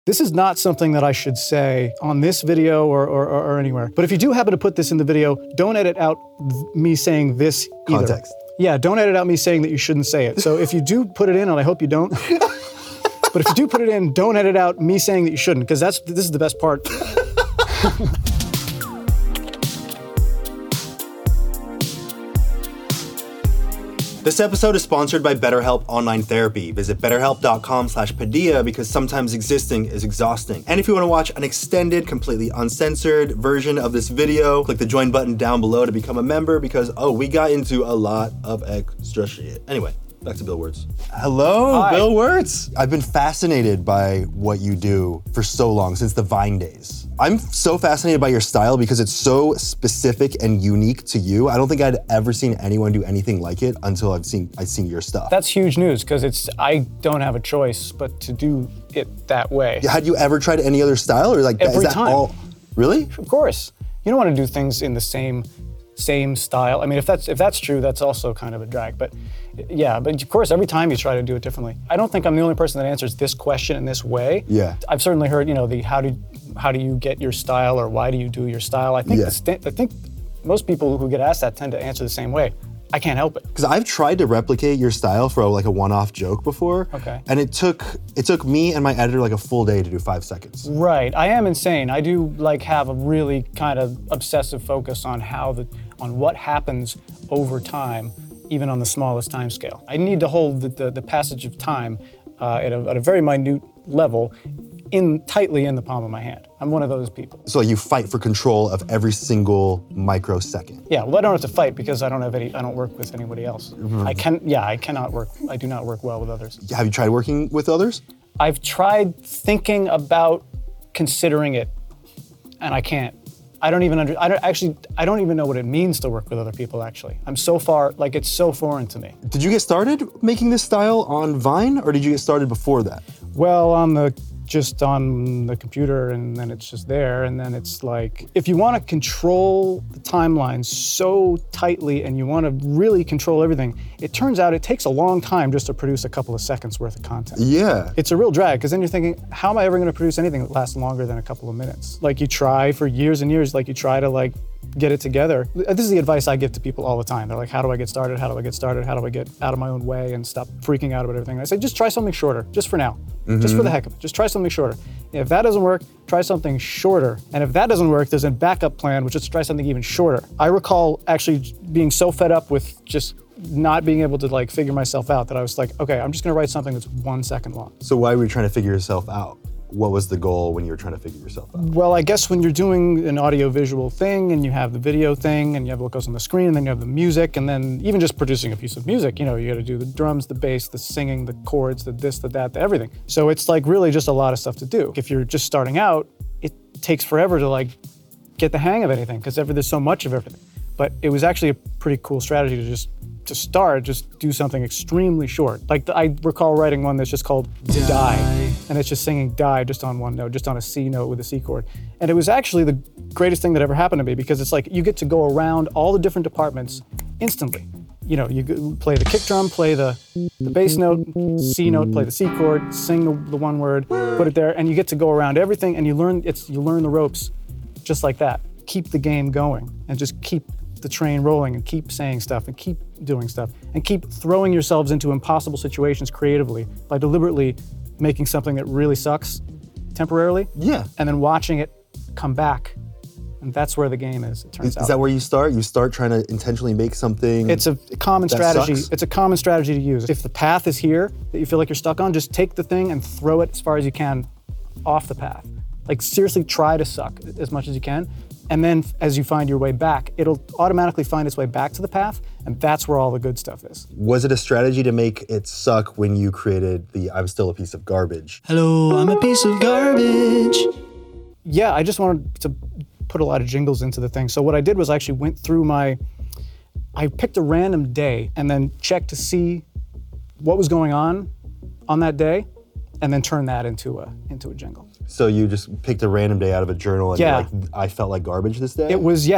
This is not something that I should say on this video or anywhere. But if you do happen to put this in the video, don't edit out me saying this either. Context. Yeah, don't edit out me saying that you shouldn't say it. So if you do put it in, and I hope you don't, but if you do put it in, don't edit out me saying that you shouldn't, because this is the best part. This episode is sponsored by BetterHelp Online Therapy. Visit betterhelp.com/Padilla because sometimes existing is exhausting. And if you want to watch an extended, completely uncensored version of this video, click the join button down below to become a member because, we got into a lot of extra shit. Anyway, back to Bill Wirtz. Hello, Hi. Bill Wirtz. I've been fascinated by what you do for so long, since the Vine days. I'm so fascinated by your style because it's so specific and unique to you. I don't think I'd ever seen anyone do anything like it until I've seen your stuff. That's huge news, because I don't have a choice but to do it that way. Had you ever tried any other style, or like Every is that time. all? Really? Of course. You don't want to do things in the same style. I mean, if that's true, that's also kind of a drag. But yeah, but of course, every time you try to do it differently. I don't think I'm the only person that answers this question in this way. Yeah. I've certainly heard, the how do you get your style, or why do you do your style? I think I think most people who get asked that tend to answer the same way. I can't help it. Because I've tried to replicate your style for like a one-off joke before. Okay. And it took me and my editor like a full day to do 5 seconds. Right. I am insane. I do have a really kind of obsessive focus on on what happens over time, even on the smallest time scale. I need to hold the passage of time at a very minute level tightly in the palm of my hand. I'm one of those people. So you fight for control of every single microsecond. Yeah, well, I don't have to fight because I don't work with anybody else. I do not work well with others. Have you tried working with others? I've tried thinking about considering it, and I can't. I don't even know what it means to work with other people, actually. I'm so far, it's so foreign to me. Did you get started making this style on Vine, or did you get started before that? Well, just on the computer, and then it's just there, and then it's if you want to control the timeline so tightly and you want to really control everything, it turns out it takes a long time just to produce a couple of seconds worth of content. Yeah. It's a real drag, because then you're thinking, how am I ever going to produce anything that lasts longer than a couple of minutes? You try for years and years, you try to get it together. This is the advice I give to people all the time. They're like, how do I get started? How do I get started? How do I get out of my own way and stop freaking out about everything? And I say, just try something shorter, just for now. Just for the heck of it. Just try something shorter. If that doesn't work, try something shorter. And if that doesn't work, there's a backup plan, which is to try something even shorter. I recall actually being so fed up with just not being able to figure myself out that I was like, okay, I'm just gonna write something that's 1 second long. So why were you trying to figure yourself out? What was the goal when you were trying to figure yourself out? Well, I guess when you're doing an audio-visual thing, and you have the video thing, and you have what goes on the screen, and then you have the music, and then even just producing a piece of music, you gotta do the drums, the bass, the singing, the chords, the this, the that, the everything. So it's really just a lot of stuff to do. If you're just starting out, it takes forever to get the hang of anything, because there's so much of everything. But it was actually a pretty cool strategy to just do something extremely short. I recall writing one that's just called Die, and it's just singing Die just on one note, just on a C note with a C chord. And it was actually the greatest thing that ever happened to me, because it's you get to go around all the different departments instantly. You play the kick drum, play the bass note, C note, play the C chord, sing the one word, put it there, and you get to go around everything, and you learn the ropes just like that. Keep the game going, and just keep the train rolling, and keep saying stuff, and keep doing stuff, and keep throwing yourselves into impossible situations creatively by deliberately making something that really sucks temporarily. Yeah. And then watching it come back. And that's where the game is, it turns out. Is that where you start? You start trying to intentionally make something. It's a common strategy. Sucks? It's a common strategy to use. If the path is here that you feel like you're stuck on, just take the thing and throw it as far as you can off the path. Seriously, try to suck as much as you can. And then as you find your way back, it'll automatically find its way back to the path, and that's where all the good stuff is. Was it a strategy to make it suck when you created the I'm Still a Piece of Garbage? Hello, I'm a piece of garbage. Yeah, I just wanted to put a lot of jingles into the thing. So what I did was I actually went through I picked a random day and then checked to see what was going on that day, and then turned that into a jingle. So you just picked a random day out of a journal and Yeah. you're like, I felt like garbage this day? It was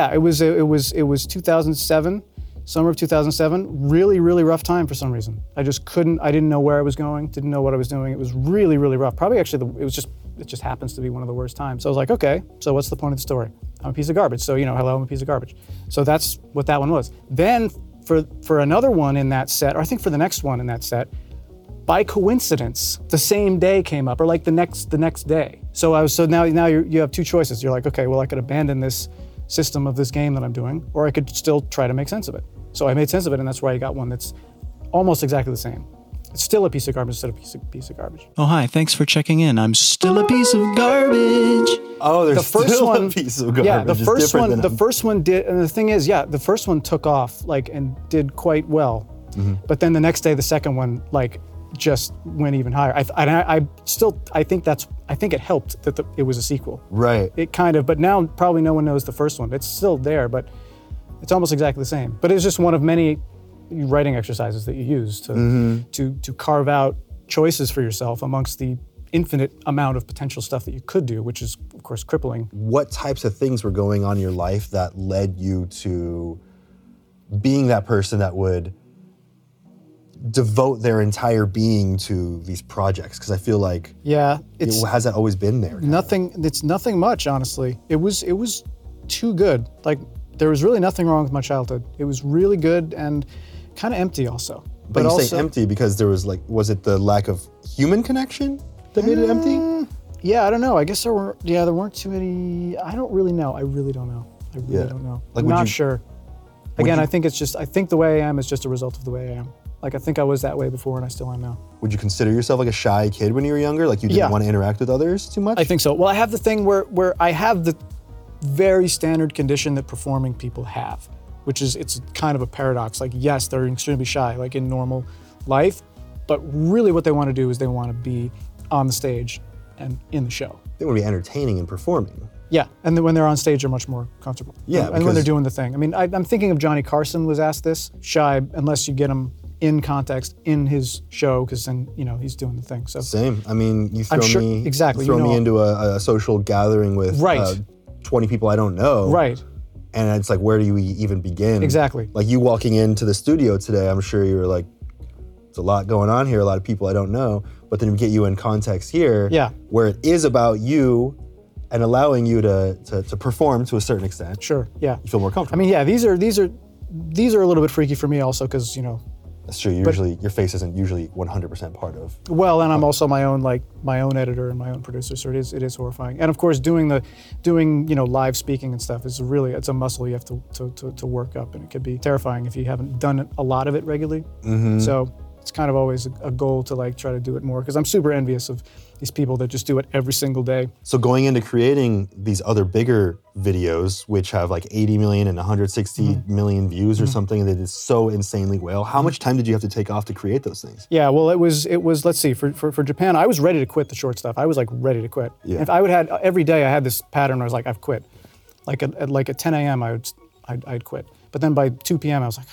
2007, summer of 2007. Really, really rough time for some reason. I didn't know where I was going, didn't know what I was doing. It was really, really rough. Probably actually, it was just it just happens to be one of the worst times. So I was like, okay, so what's the point of the story? I'm a piece of garbage. So, hello, I'm a piece of garbage. So that's what that one was. Then for another one in that set, or I think for the next one in that set, by coincidence, the same day came up, or like the next day. So now you have two choices. You're like, okay, well, I could abandon this system of this game that I'm doing, or I could still try to make sense of it. So I made sense of it, and that's why I got one that's almost exactly the same. It's still a piece of garbage instead of a piece of garbage. Oh, hi. Thanks for checking in. I'm still a piece of garbage. Oh, there's The first still one, a piece of garbage. yeah, the It's first different one, than the first one did, and the thing is, yeah, the first one took off and did quite well, but then the next day, the second one just went even higher. I think it helped that it was a sequel. Right. It kind of, but now probably no one knows the first one. It's still there, but it's almost exactly the same. But it's just one of many writing exercises that you use to carve out choices for yourself amongst the infinite amount of potential stuff that you could do, which is, of course, crippling. What types of things were going on in your life that led you to being that person that would devote their entire being to these projects? Because I feel like has that always been there? It's nothing much, honestly. It was too good. Like, there was really nothing wrong with my childhood. It was really good and kind of empty also. But you also, say empty because there was was it the lack of human connection that made it empty? Yeah, I don't know. I guess there weren't too many. I don't really know. I really don't know. Don't know. Like, I'm not sure. Again, I think the way I am is just a result of the way I am. Like, I think I was that way before and I still am now. Would you consider yourself like a shy kid when you were younger? Like, you didn't want to interact with others too much? I think so. Well, I have the thing where I have the very standard condition that performing people have, which is, it's kind of a paradox. Like, yes, they're extremely shy, like in normal life, but really what they want to do is they want to be on the stage and in the show. They want to be entertaining and performing. Yeah, and then when they're on stage, they're much more comfortable. Yeah, and when they're doing the thing. I mean, I'm thinking of Johnny Carson was asked this, shy unless you get him in context in his show, because then he's doing the thing. So same. I mean, you throw me into a social gathering with 20 people I don't know. Right. And it's like, where do you even begin? Exactly. Like, you walking into the studio today, I'm sure you were like, there's a lot going on here, a lot of people I don't know. But then we get you in context here, where it is about you and allowing you to perform to a certain extent. Sure. Yeah. You feel more comfortable. I mean, yeah. These are a little bit freaky for me also, because That's true. Usually, your face isn't usually 100% part of. Well, and I'm also my own editor and my own producer, so it is horrifying. And of course, doing live speaking and stuff is it's a muscle you have to work up, and it could be terrifying if you haven't done a lot of it regularly. So it's kind of always a goal to try to do it more, because I'm super envious of these people that just do it every single day. So going into creating these other bigger videos, which have 80 million and 160 million views or something, that is so insanely well, how much time did you have to take off to create those things? Yeah, well, it was let's see, for Japan, I was ready to quit the short stuff. I was ready to quit. Yeah. If I would have every day I had this pattern where I was like, I've quit. At 10 a.m. I'd quit. But then by 2 p.m. I was like,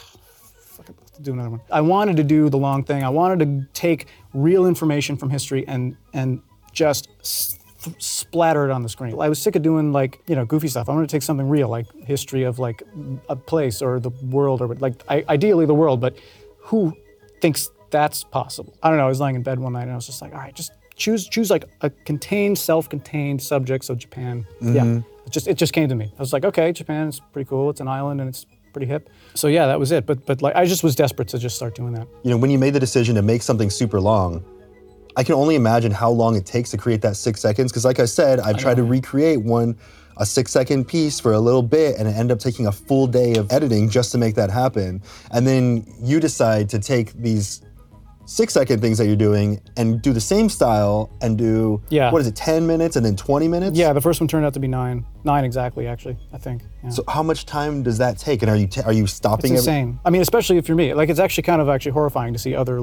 do another one. I wanted to do the long thing. I wanted to take real information from history and just splatter it on the screen. I was sick of doing goofy stuff. I wanted to take something real, like history of a place or the world, or ideally the world, but who thinks that's possible? I don't know. I was lying in bed one night and I was just like, all right, just choose a contained, self-contained subject. So Japan, yeah, it just came to me. I was like, okay, Japan is pretty cool. It's an island and it's pretty hip. So yeah, that was it. But I just was desperate to just start doing that. When you made the decision to make something super long, I can only imagine how long it takes to create that 6 seconds. Because like I said, I've tried to recreate a 6-second piece for a little bit, and it ended up taking a full day of editing just to make that happen. And then you decide to take these 6-second things that you're doing and do the same style and do, 10 minutes and then 20 minutes? Yeah, the first one turned out to be 9 exactly, actually, I think. Yeah. So how much time does that take? And are you stopping? It's insane. I mean, especially if you're me. It's actually kind of horrifying to see other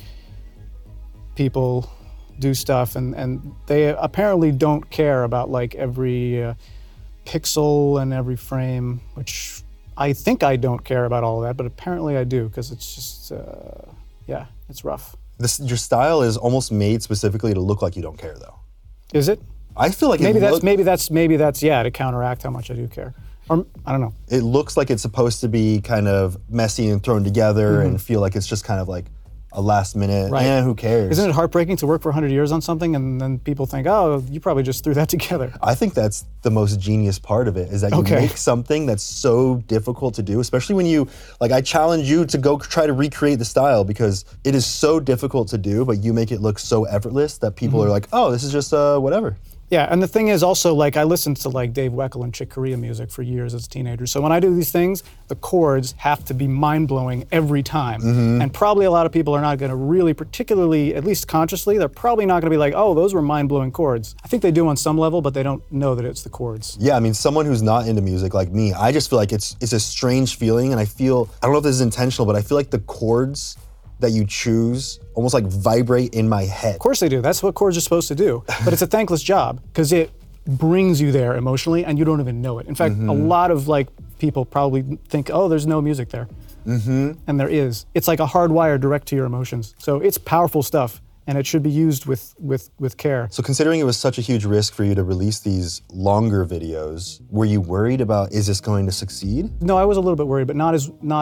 people do stuff, and they apparently don't care about every pixel and every frame, which I think I don't care about all of that, but apparently I do, because it's just, it's rough. Your style is almost made specifically to look like you don't care, though. Is it? I feel like maybe that's to counteract how much I do care. Or I don't know. It looks like it's supposed to be kind of messy and thrown together and feel like it's just kind of a last minute, Right. who cares? Isn't it heartbreaking to work for 100 years on something and then people think, oh, you probably just threw that together? I think that's the most genius part of it, is that you Okay. make something that's so difficult to do, especially when you, like, I challenge you to go try to recreate the style, because it is so difficult to do, but you make it look so effortless that people are like, oh, this is just whatever. Yeah, and the thing is also, like, I listened to like Dave Weckl and Chick Corea music for years as a teenager. So when I do these things, the chords have to be mind-blowing every time. And probably a lot of people are not gonna really, particularly, at least consciously, they're probably not gonna be like, oh, those were mind-blowing chords. I think they do on some level, but they don't know that it's the chords. Yeah, I mean, someone who's not into music like me, I just feel like it's a strange feeling, and I don't know if this is intentional, but I feel like the chords that you choose almost like vibrate in my head. Of course they do. That's what chords are supposed to do. But it's a thankless job because it brings you there emotionally and you don't even know it. In fact, a lot of like people probably think, oh, there's no music there. And there is. It's like a hardwire direct to your emotions. So it's powerful stuff and it should be used with care. So considering it was such a huge risk for you to release these longer videos, were you worried about, is this going to succeed? No, I was a little bit worried, but not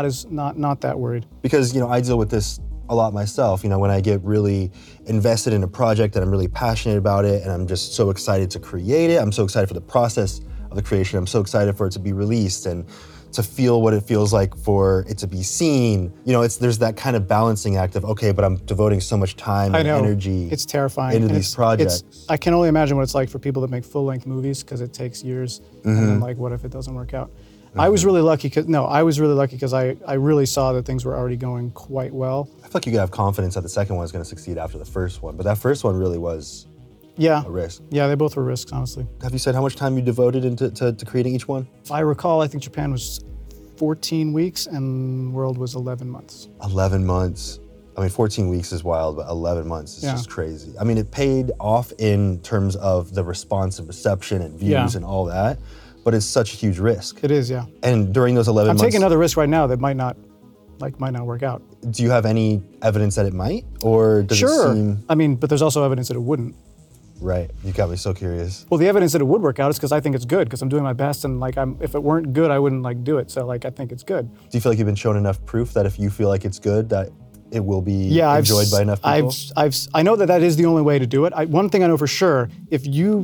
that worried. Because, I deal with this a lot myself. When I get really invested in a project and I'm really passionate about it and I'm just so excited to create it, I'm so excited for the process of the creation, I'm so excited for it to be released and to feel what it feels like for it to be seen. There's that kind of balancing act of, okay, but I'm devoting so much time and energy It's terrifying. into And these projects. I can only imagine what it's like for people that make full-length movies because it takes years. And then like, what if it doesn't work out? I was really lucky because I really saw that things were already going quite well. I feel like you could have confidence that the second one is going to succeed after the first one, but that first one really was Yeah. a risk. Yeah, they both were risks, honestly. Have you said how much time you devoted to creating each one? If I recall, I think Japan was 14 weeks and World was 11 months. 11 months. 14 weeks is wild, but 11 months is just crazy. It paid off in terms of the response and reception and views and all that, but it's such a huge risk. It is, yeah. And during those 11 months, I'm taking another risk right now that might not work out. do you have any evidence that it might? Or does it seem... But there's also evidence that it wouldn't. Right, you got me so curious. Well, the evidence that it would work out is because I think it's good, because I'm doing my best, and if it weren't good, I wouldn't do it. So I think it's good. Do you feel like you've been shown enough proof that if you feel like it's good, that it will be enjoyed by enough people? I know that is the only way to do it. One thing I know for sure: if you're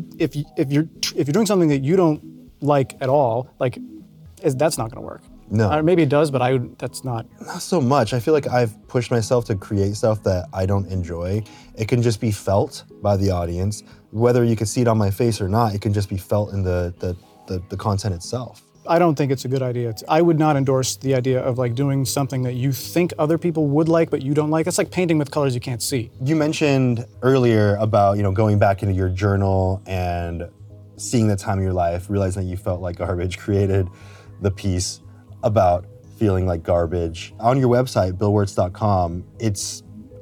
doing something that you don't like at all, that's not going to work. No. Maybe it does, but that's not. Not so much. I feel like I've pushed myself to create stuff that I don't enjoy. It can just be felt by the audience. Whether you can see it on my face or not, it can just be felt in the content itself. I don't think it's a good idea. I would not endorse the idea of doing something that you think other people would like, but you don't like. It's like painting with colors you can't see. You mentioned earlier about going back into your journal and seeing the time of your life, realizing that you felt like garbage, created the piece about feeling like garbage. On your website, billwirtz.com, it's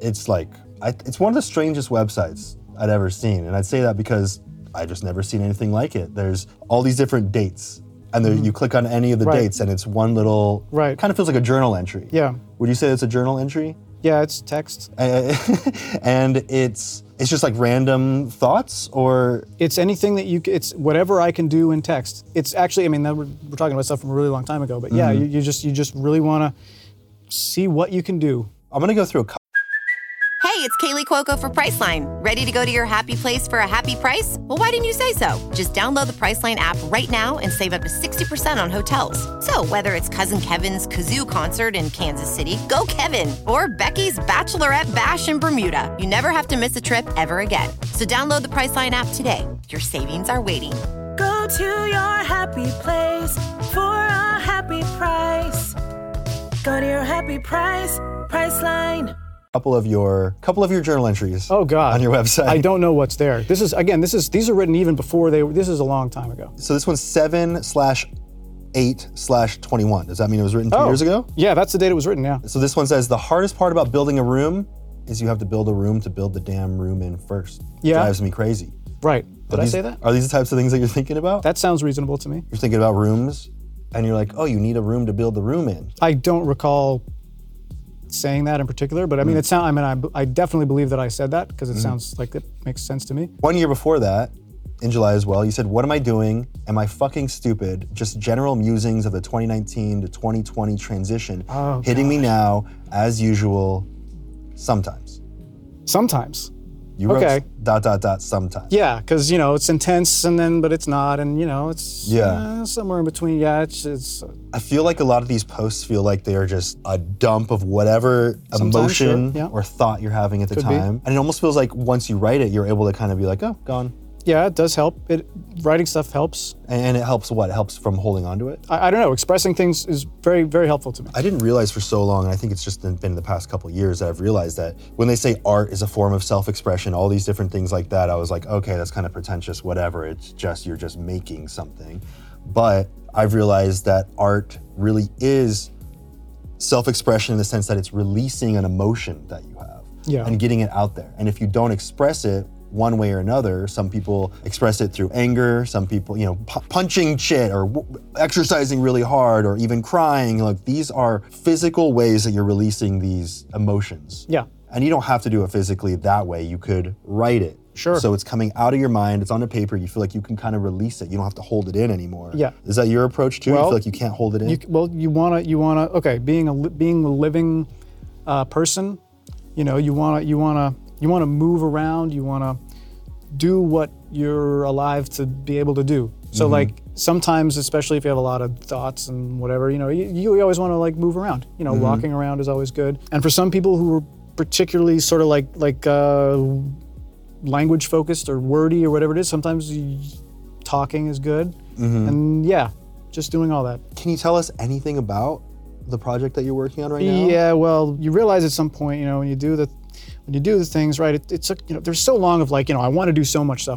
one of the strangest websites I'd ever seen. And I'd say that because I just never seen anything like it. There's all these different dates. And there, you click on any of the dates and it's one little, kind of feels like a journal entry. Yeah. Would you say it's a journal entry? Yeah, it's text. And it's just like random thoughts, or? It's anything that it's whatever I can do in text. It's actually, we're talking about stuff from a really long time ago, but yeah, you just really want to see what you can do. I'm gonna go through a couple. Hey, it's Kaylee Cuoco for Priceline. Ready to go to your happy place for a happy price? Well, why didn't you say so? Just download the Priceline app right now and save up to 60% on hotels. So whether it's Cousin Kevin's Kazoo Concert in Kansas City, go Kevin, or Becky's Bachelorette Bash in Bermuda, you never have to miss a trip ever again. So download the Priceline app today. Your savings are waiting. Go to your happy place for a happy price. Go to your happy price, Priceline. Couple of your journal entries. Oh God. On your website. I don't know what's there. These are written even before this is a long time ago. So this one's 7/8/21. Does that mean it was written 2 years ago? Yeah, that's the date it was written, yeah. So this one says, the hardest part about building a room is you have to build a room to build the damn room in first. Yeah. Drives me crazy. Right. Did I say that? Are these the types of things that you're thinking about? That sounds reasonable to me. You're thinking about rooms and you're like, oh, you need a room to build the room in. I don't recall saying that in particular, but I definitely believe that I said that because it sounds like it makes sense to me. 1 year before that, in July as well, you said, what am I doing? Am I fucking stupid? Just general musings of the 2019 to 2020 transition hitting me now, as usual. Sometimes. Sometimes. You wrote Okay. ... sometimes. Yeah, because, you know, it's intense but it's not. And, you know, it's somewhere in between. Yeah, it's I feel like a lot of these posts feel like they are just a dump of whatever Sometimes, emotion sure, yeah. or thought you're having at the Could be. time. And it almost feels like once you write it, you're able to kind of be like, oh, gone. yeah, it does help. Writing stuff helps. And it helps what? It helps from holding on to it? I don't know. Expressing things is very, very helpful to me. I didn't realize for so long, and I think it's just been the past couple of years that I've realized that when they say art is a form of self-expression, all these different things like that, I was like, okay, that's kind of pretentious, whatever. It's just, you're just making something. But I've realized that art really is self-expression in the sense that it's releasing an emotion that you have and getting it out there. And if you don't express it one way or another, some people express it through anger, some people, you know, punching shit or exercising really hard or even crying. Like, these are physical ways that you're releasing these emotions. Yeah. And you don't have to do it physically that way. You could write it. Sure. So it's coming out of your mind, it's on a paper, you feel like you can kind of release it. You don't have to hold it in anymore. Yeah. Is that your approach too? You Well, feel like you can't hold it in? You wanna. Okay, being a living person, you know, you wanna move around. You wanna do what you're alive to be able to do. So like sometimes, especially if you have a lot of thoughts and whatever, you know, you always want to like move around. You know, walking around is always good. And for some people who are particularly sort of like language focused or wordy or whatever it is, sometimes talking is good. And yeah, just doing all that. Can you tell us anything about the project that you're working on right now? Yeah, well, you realize at some point, you know, when you do the things, right, it's you know, there's so long of like, you know, I want to do so much stuff.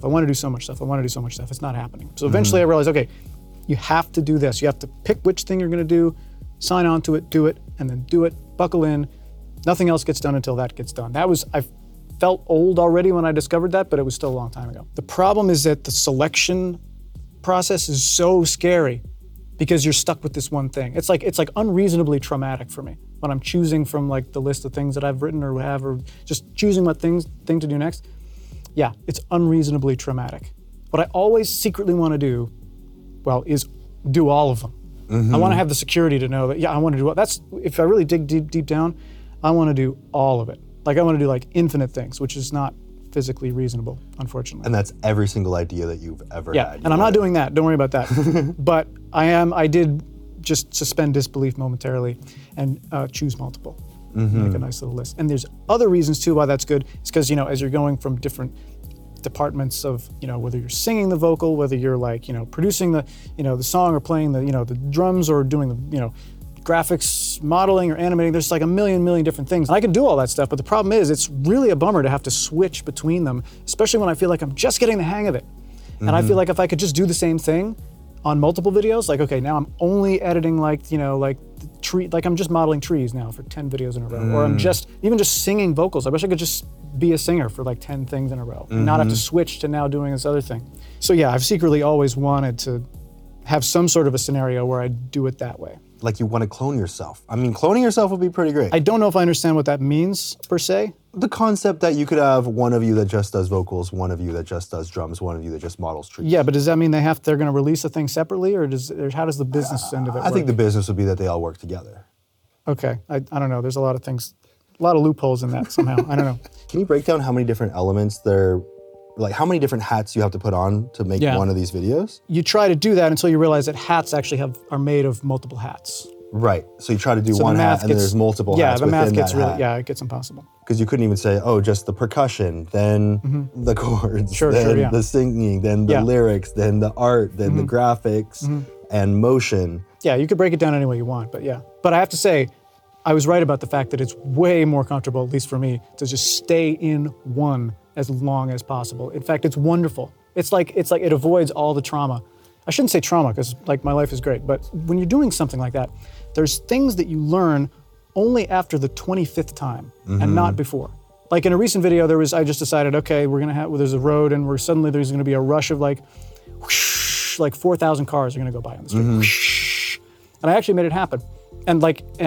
It's not happening. So eventually I realized, okay, you have to do this. You have to pick which thing you're going to do, sign on to it, do it, and then do it, buckle in. Nothing else gets done until that gets done. I felt old already when I discovered that, but it was still a long time ago. The problem is that the selection process is so scary because you're stuck with this one thing. It's like unreasonably traumatic for me when I'm choosing from like the list of things that I've written or have, or just choosing what thing to do next. Yeah, it's unreasonably traumatic. What I always secretly want to do, well, is do all of them. I want to have the security to know that, yeah, I want to do that's, if I really dig deep down, I want to do all of it. Like I want to do like infinite things, which is not physically reasonable, unfortunately. And that's every single idea that you've ever had. And I'm not doing that. Don't worry about that. But I did just suspend disbelief momentarily and choose multiple. Make a nice little list. And there's other reasons too why that's good. It's because, you know, as you're going from different departments of, you know, whether you're singing the vocal, whether you're like, you know, producing the, you know, the song or playing the, you know, the drums or doing the, you know, graphics, modeling or animating, there's like a million different things. And I can do all that stuff, but the problem is it's really a bummer to have to switch between them, especially when I feel like I'm just getting the hang of it. And I feel like if I could just do the same thing on multiple videos, like, okay, now I'm only editing like, you know, like the tree, like I'm just modeling trees now for 10 videos in a row, or I'm just, even just singing vocals. I wish I could just be a singer for like 10 things in a row and not have to switch to now doing this other thing. So yeah, I've secretly always wanted to have some sort of a scenario where I do it that way. Like you want to clone yourself. I mean, cloning yourself would be pretty great. I don't know if I understand what that means, per se. The concept that you could have one of you that just does vocals, one of you that just does drums, one of you that just models trees. Yeah, but does that mean they're going to release a thing separately, or how does the business end of it work? I think the business would be that they all work together. Okay, I don't know. There's a lot of things, a lot of loopholes in that somehow. I don't know. Can you break down how many different elements like how many different hats you have to put on to make one of these videos? You try to do that until you realize that hats actually are made of multiple hats. Right, so you try to do one hat and then there's multiple hats within that hat. Yeah, the math gets really, it gets impossible. Because you couldn't even say, oh, just the percussion, then the chords, then the singing, then the lyrics, then the art, then the graphics, and motion. Yeah, you could break it down any way you want, but yeah. But I have to say, I was right about the fact that it's way more comfortable, at least for me, to just stay in one as long as possible. In fact, it's wonderful. It's like it avoids all the trauma. I shouldn't say trauma, because like my life is great, but when you're doing something like that, there's things that you learn only after the 25th time and not before. Like in a recent video, I just decided, okay, there's a road and there's going to be a rush of like, whoosh, like 4,000 cars are going to go by on the street. Whoosh. And I actually made it happen. And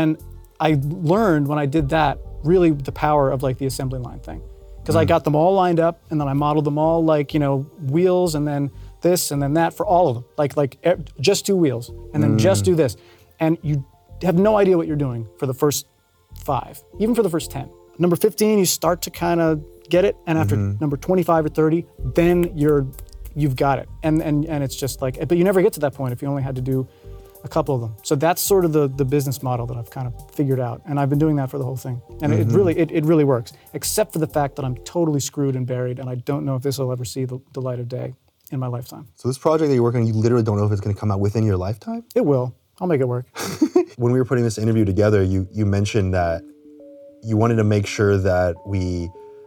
I learned when I did that, really the power of like the assembly line thing. Because I got them all lined up and then I modeled them all like, you know, wheels and then this and then that for all of them. Like just 2 wheels and then just do this. And you have no idea what you're doing for the first 5, even for the first 10. number 15, you start to kind of get it, and after number 25 or 30, then you've got it. And it's just like, but you never get to that point if you only had to do a couple of them. So that's sort of the business model that I've kind of figured out, and I've been doing that for the whole thing. And it really works, except for the fact that I'm totally screwed and buried, and I don't know if this will ever see the light of day in my lifetime. So this project that you're working on, you literally don't know if it's going to come out within your lifetime? It will. I'll make it work. When we were putting this interview together, you mentioned that you wanted to make sure that we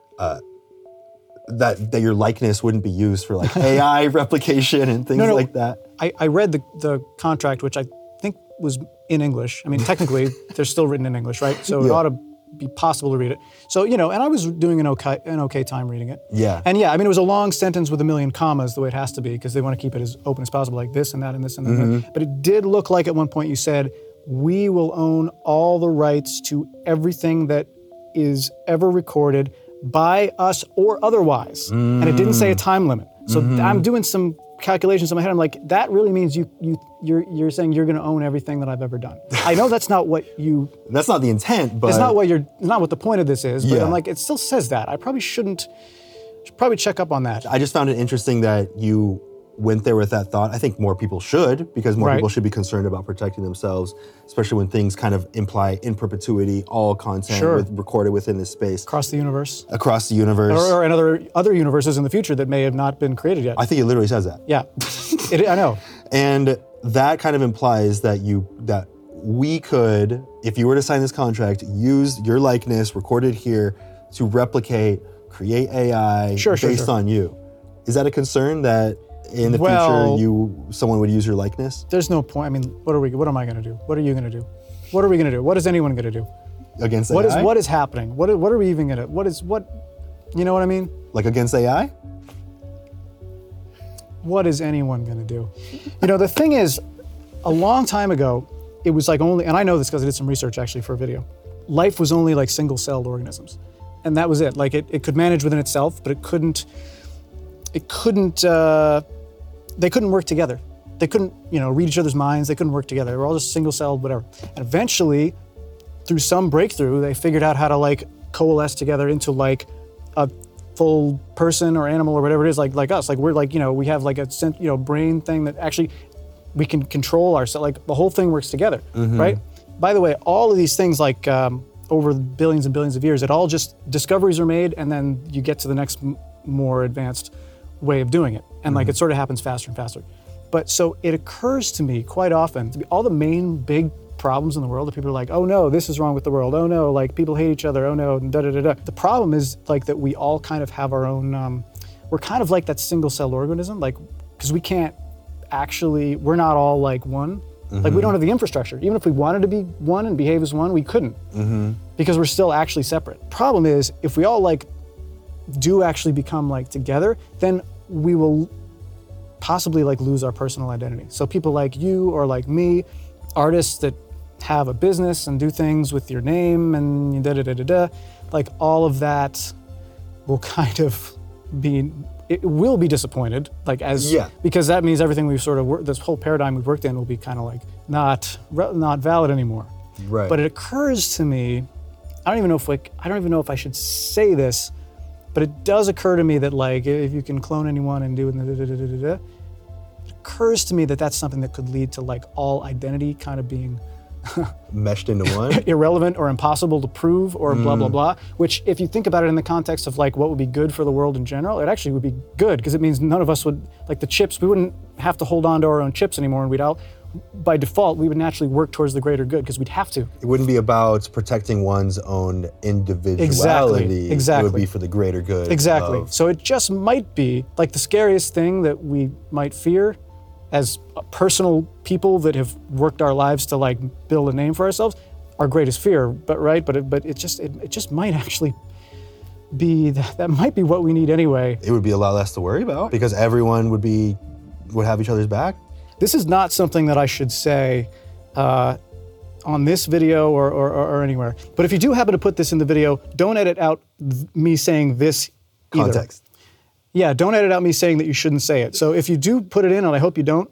that your likeness wouldn't be used for like AI replication and things like that. I read the contract, which I think was in English. I mean, technically, they're still written in English, right? So it ought to be possible to read it. So, and I was doing an okay time reading it. Yeah. And I mean, it was a long sentence with a million commas, the way it has to be, because they want to keep it as open as possible, like this and that and this and that. But it did look like at one point you said, we will own all the rights to everything that is ever recorded by us or otherwise. And it didn't say a time limit. So I'm doing some calculations in my head. I'm like, that really means you're saying you're going to own everything that I've ever done. I know that's not what you. That's not the intent, but it's not what the point of this is. But I'm like, it still says that. I probably should probably check up on that. I just found it interesting that you went there with that thought. I think more people should, because more people should be concerned about protecting themselves, especially when things kind of imply in perpetuity all content recorded within this space. Across the universe. Across the universe. Or in other universes in the future that may have not been created yet. I think it literally says that. Yeah, I know. And that kind of implies that we could, if you were to sign this contract, use your likeness recorded here to replicate, create AI based on you. Is that a concern that in the future someone would use your likeness? There's no point. I mean, what am I going to do? What are you going to do? What are we going to do? What is anyone going to do? Against AI? What is happening? What are we even going to, you know what I mean? Like against AI? What is anyone going to do? The thing is, a long time ago, it was like only, and I know this because I did some research actually for a video, life was only like single-celled organisms. And that was it. Like it could manage within itself, but they couldn't work together. They couldn't, read each other's minds. They couldn't work together. They were all just single-celled, whatever. And eventually, through some breakthrough, they figured out how to like coalesce together into like a full person or animal or whatever it is, like us. Like we're like, we have like a brain thing that actually we can control ourselves. Like the whole thing works together, right? By the way, all of these things like over billions and billions of years, it all just discoveries are made, and then you get to the next more advanced way of doing it. And like it sort of happens faster and faster. But so it occurs to me quite often, all the main big problems in the world that people are like, oh no, this is wrong with the world. Oh no, like people hate each other. Oh no, da da da da. The problem is like that we all kind of have our own, we're kind of like that single-celled organism, like, because we can't actually, we're not all like one. Like we don't have the infrastructure. Even if we wanted to be one and behave as one, we couldn't. Because we're still actually separate. Problem is, if we all like do actually become like together, then we will possibly like lose our personal identity. So people like you or like me, artists that have a business and do things with your name and da da da da da, like all of that will kind of be, it will be disappointed, like because that means everything we've sort of this whole paradigm we've worked in will be kind of like not valid anymore. Right. But it occurs to me, I don't even know if I should say this, but it does occur to me that like if you can clone anyone and do it, it occurs to me that that's something that could lead to like all identity kind of being meshed into one, irrelevant or impossible to prove or blah blah blah. Which, if you think about it in the context of like what would be good for the world in general, it actually would be good, because it means none of us would, like the chips, we wouldn't have to hold on to our own chips anymore, and we'd all, by default, we would naturally work towards the greater good because we'd have to. It wouldn't be about protecting one's own individuality. Exactly. It would be for the greater good. Exactly. So it just might be like the scariest thing that we might fear as personal people that have worked our lives to like build a name for ourselves, our greatest fear. But it just might actually be that might be what we need anyway. It would be a lot less to worry about because everyone would have each other's back. This is not something that I should say on this video or anywhere. But if you do happen to put this in the video, don't edit out me saying this either. Context. Yeah, don't edit out me saying that you shouldn't say it. So if you do put it in, and I hope you don't,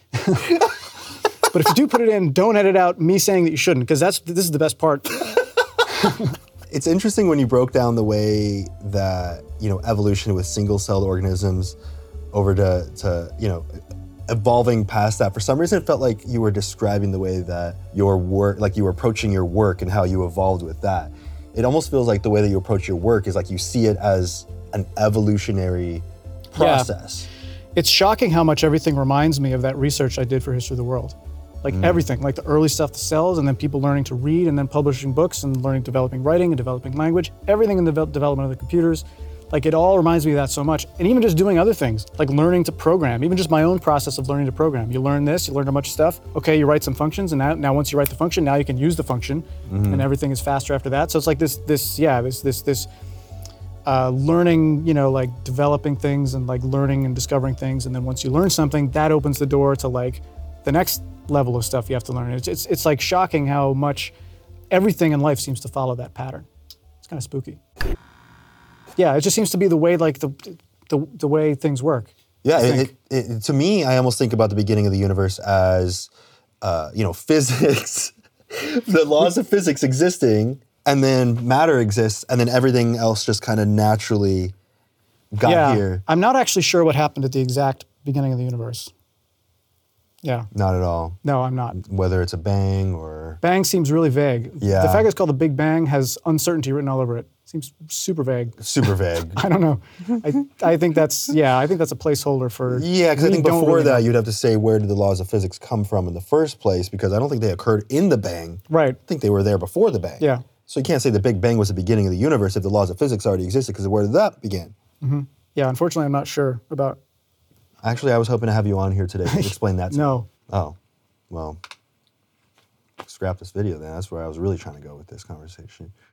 but if you do put it in, don't edit out me saying that you shouldn't, because this is the best part. It's interesting when you broke down the way that, evolution with single-celled organisms over to evolving past that. For some reason, it felt like you were describing the way that your work, like you were approaching your work and how you evolved with that. It almost feels like the way that you approach your work is like you see it as an evolutionary process. It's shocking how much everything reminds me of that research I did for History of the World. Like everything, like the early stuff, the cells, and then people learning to read, and then publishing books, and learning, developing writing, and developing language, everything in the development of the computers. Like it all reminds me of that so much. And even just doing other things, like learning to program, even just my own process of learning to program. You learn this, you learn a bunch of stuff. Okay, you write some functions, and now once you write the function, now you can use the function, and everything is faster after that. So it's like this learning, like developing things and like learning and discovering things. And then once you learn something, that opens the door to like the next level of stuff you have to learn. It's like shocking how much everything in life seems to follow that pattern. It's kind of spooky. Yeah, it just seems to be the way like the way things work. Yeah, to me, I almost think about the beginning of the universe as, physics, the laws of physics existing, and then matter exists, and then everything else just kind of naturally got here. I'm not actually sure what happened at the exact beginning of the universe. Yeah. Not at all. No, I'm not. Whether it's a bang or... Bang seems really vague. Yeah. The fact it's called the Big Bang has uncertainty written all over it. Seems super vague. Super vague. I don't know. I think that's a placeholder for... Yeah, because I think before that you'd have to say where did the laws of physics come from in the first place, because I don't think they occurred in the Bang. Right. I think they were there before the Bang. Yeah. So you can't say the Big Bang was the beginning of the universe if the laws of physics already existed, because where did that begin? Mm-hmm. Yeah, unfortunately I'm not sure about... Actually, I was hoping to have you on here today to explain that to me. No. Oh, well, scrap this video then. That's where I was really trying to go with this conversation.